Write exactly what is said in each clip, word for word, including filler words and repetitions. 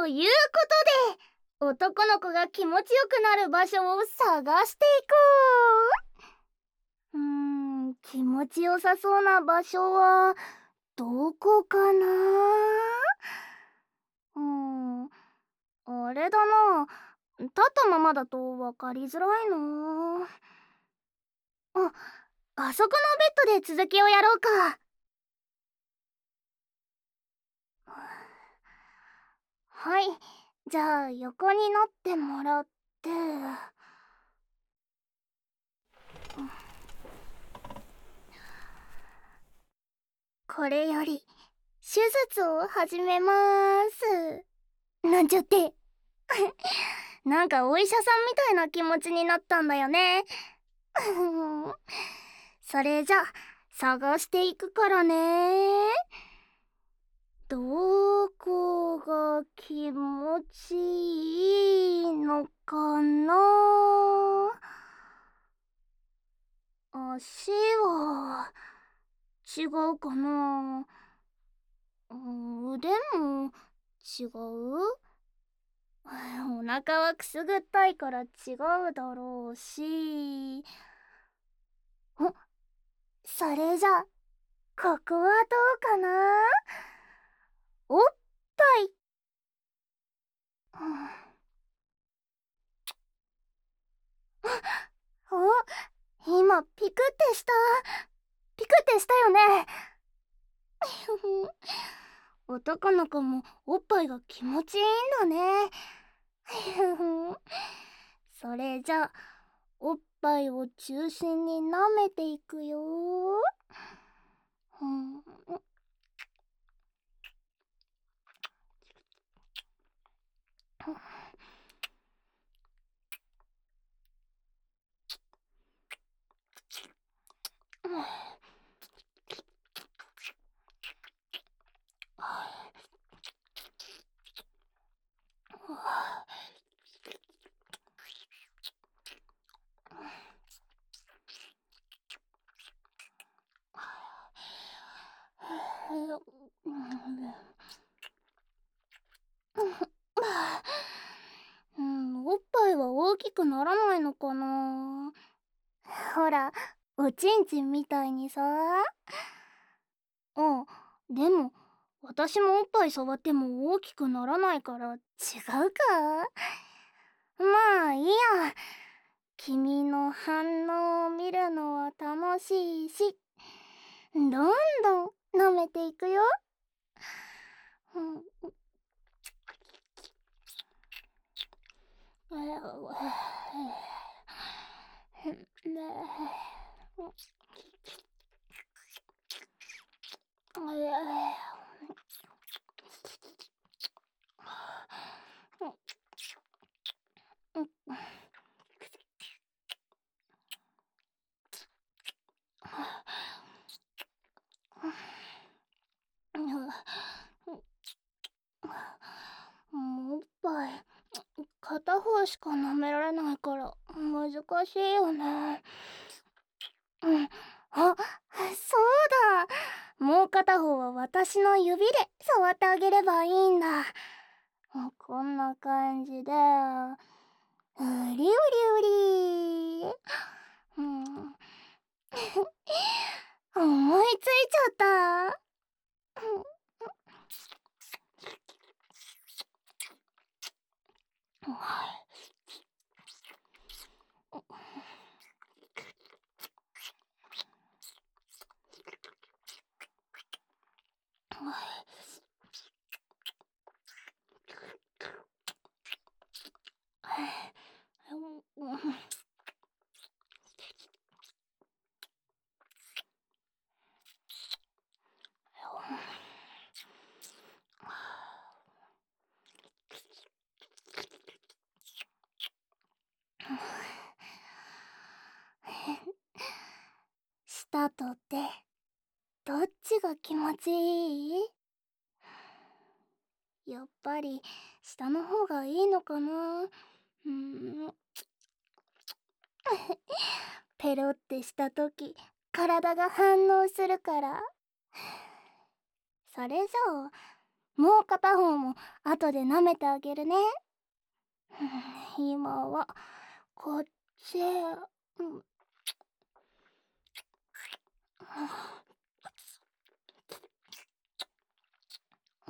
ということで、男の子が気持ちよくなる場所を探していこう。うーん、気持ちよさそうな場所はどこかな。うーん、あれだな。立ったままだと分かりづらいな。あ、あそこのベッドで続きをやろうか。はい、じゃあ横になってもらって、これより手術を始めまーす。なんちゃってなんかお医者さんみたいな気持ちになったんだよねそれじゃ探していくからね。どこが気持ちいいのかな。足は違うかな。腕も違う。お腹はくすぐったいから違うだろうし。お、それじゃここはどうかな。おっぱい、うん、お、今ピクってしたピクってしたよね男の子もおっぱいが気持ちいいんだねそれじゃおっぱいを中心に舐めていくよ。うん、うん、おっぱいは大きくならないのかな。ほら、おちんちんみたいにさ。うん、でも私もおっぱい触っても大きくならないから違うか。まあいいや。君の反応を見るのは楽しいし、どんどん舐めていくよ。うん、もうおっぱい片方しか舐められないから難しいよね。うん、あ、そうだ。もう片方は私の指で触ってあげればいいんだ。こんな感じで、うりうりうり。うん、思いついちゃった。舌と手、どっちが気持ちいい？やっぱり下の方がいいのかな。うん、ペロってした時体が反応するから。それじゃあもう片方も後で舐めてあげるね。今はこっち。うん、うん、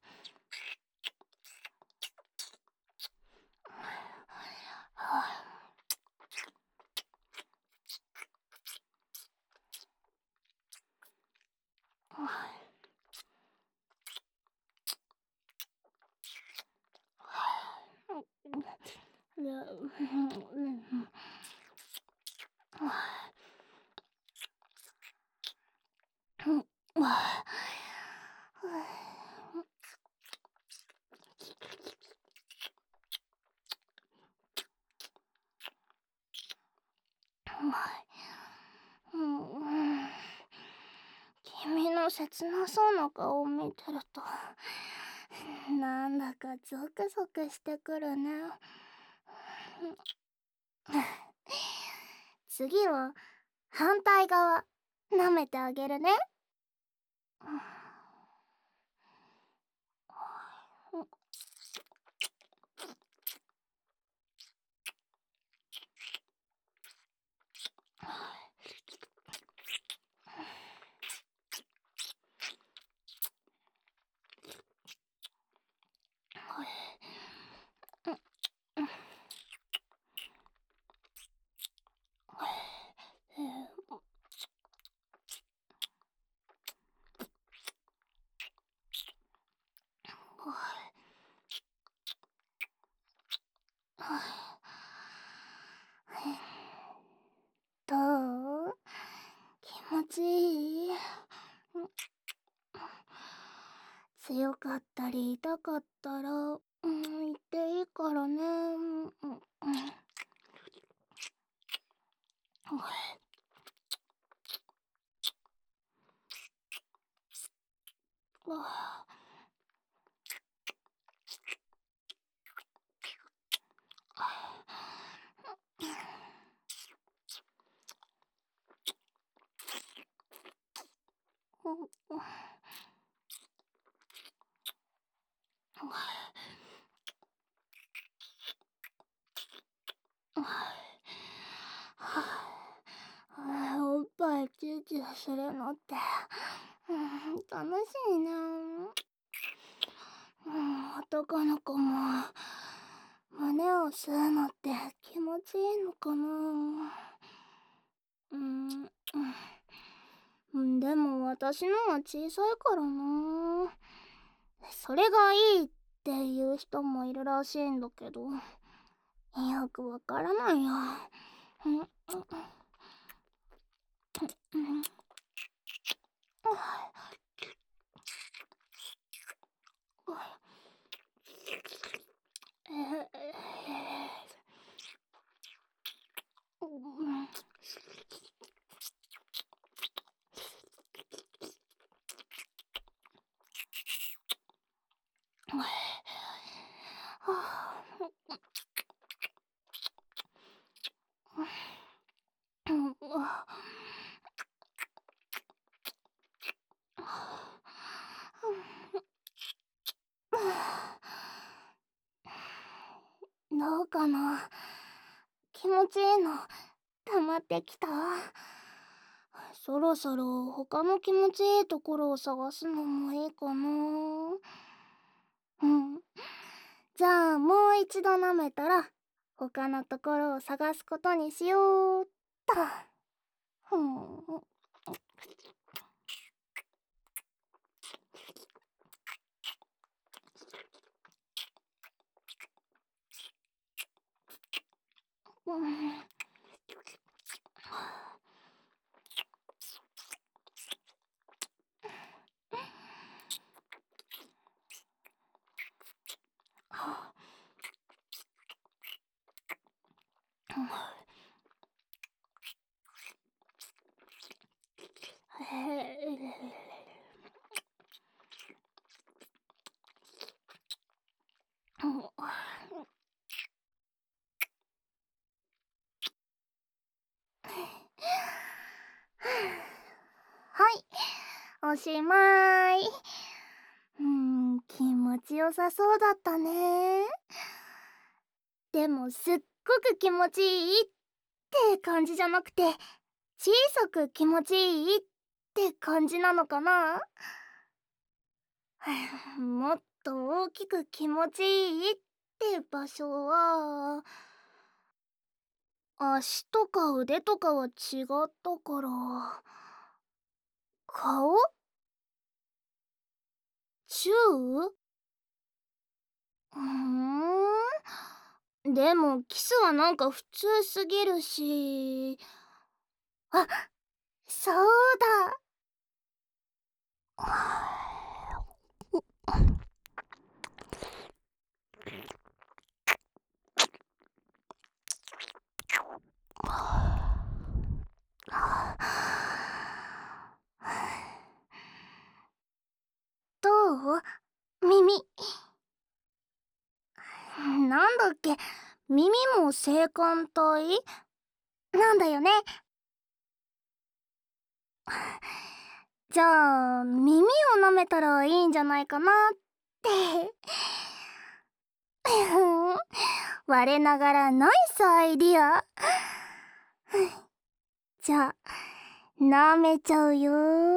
君の切なそうな顔を見てるとなんだかゾクゾクしてくるね。次は反対側舐めてあげるね。どう？気持ちいい？強かったり痛かったら、うん、言っていいからね。うんうん。おっぱいチューチューするのって、うん、楽しいな。うん、男の子も胸を吸うのって気持ちいいのかな。うん、うん、でも私のは小さいからな。それがいいっていう人もいるらしいんだけど、よくわからないや。うん、うん、うん、どうかな。気持ちいいの溜まってきた。そろそろ他の気持ちいいところを探すのもいいかな。うん。じゃあもう一度舐めたら他のところを探すことにしようっと。ふん。うん。はい、おしまい。うーん、 よさそうだったね。でもすっごく気持ちいいって感じじゃなくて、小さく気持ちいいって感じなのかな。もっと大きく気持ちいいって場所は、足とか腕とかは違ったから、顔？宙？うーん。でもキスはなんか普通すぎるし。あ、そうだ。どう？耳。なんだっけ、耳も性感帯なんだよね。じゃあ耳を舐めたらいいんじゃないかなって我ながらナイスアイディア。じゃあ舐めちゃうよ。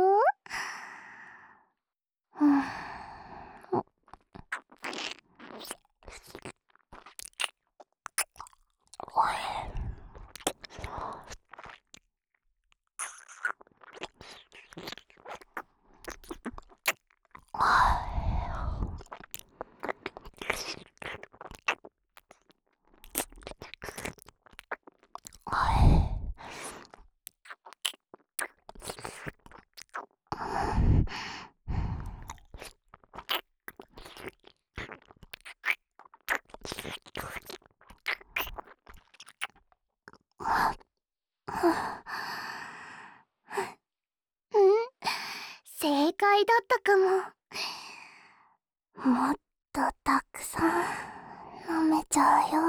正解だったかも。もっとたくさん舐めちゃうよ。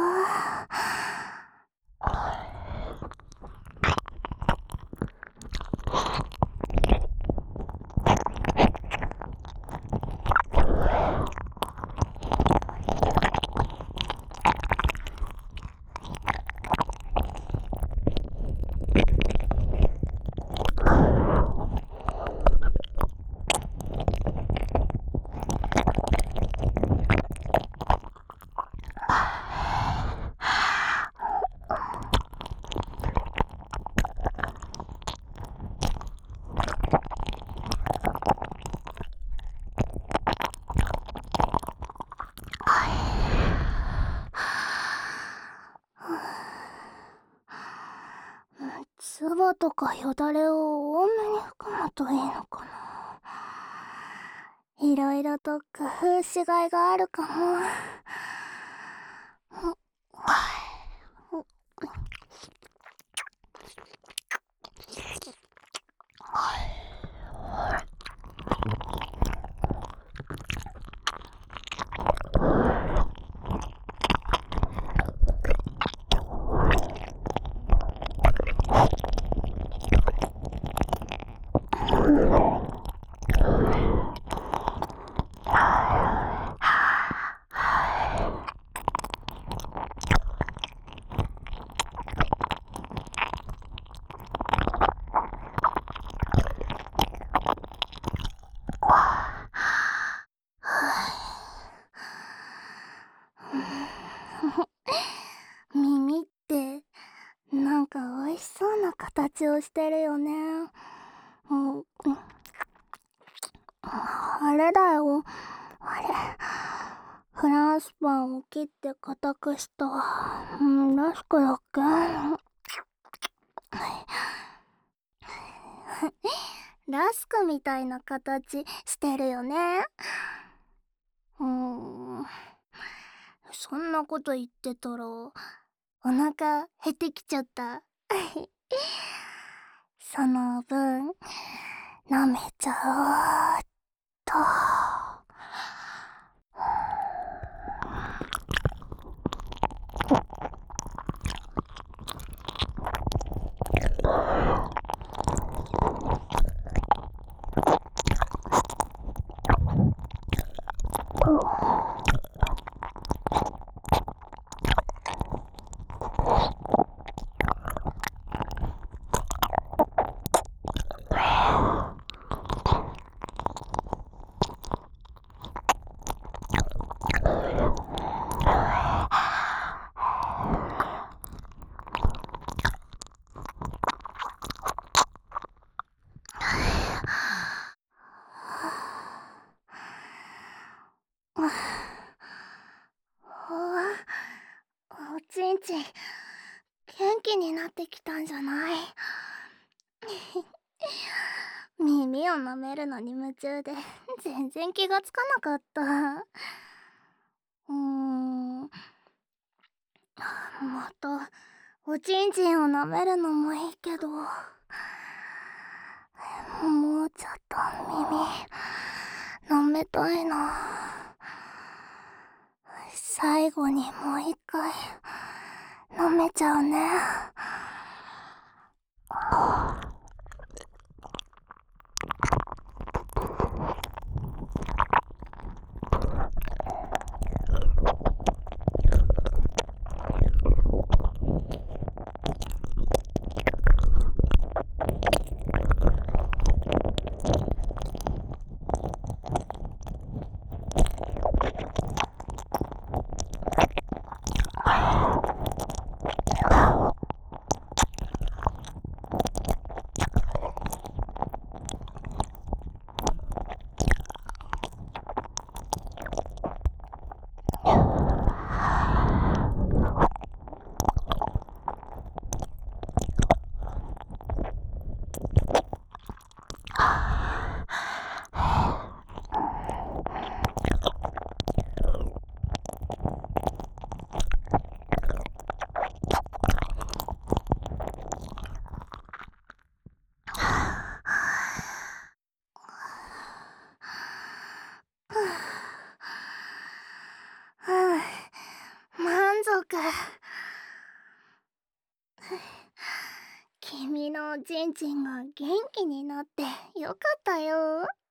唾とかよだれを多めに含むといいのかな。いろいろと工夫しがいがあるかも。耳ってなんか美味しそうな形をしてるよね。うん、あれだよ、あれ。フランスパンを切って固くした、うん、ラスクだっけ。ラスクみたいな形してるよね。うーん、そんなこと言ってたらお腹減ってきちゃった。その分舐めちゃおうっと。 ってきたんじゃない？耳を舐めるのに夢中で全然気がつかなかった。うーん、またおちんちんを舐めるのもいいけど、もうちょっと耳舐めたいな。最後にもう一回舐めちゃうね。うん、満足。君のおちんちんが元気になってよかったよ。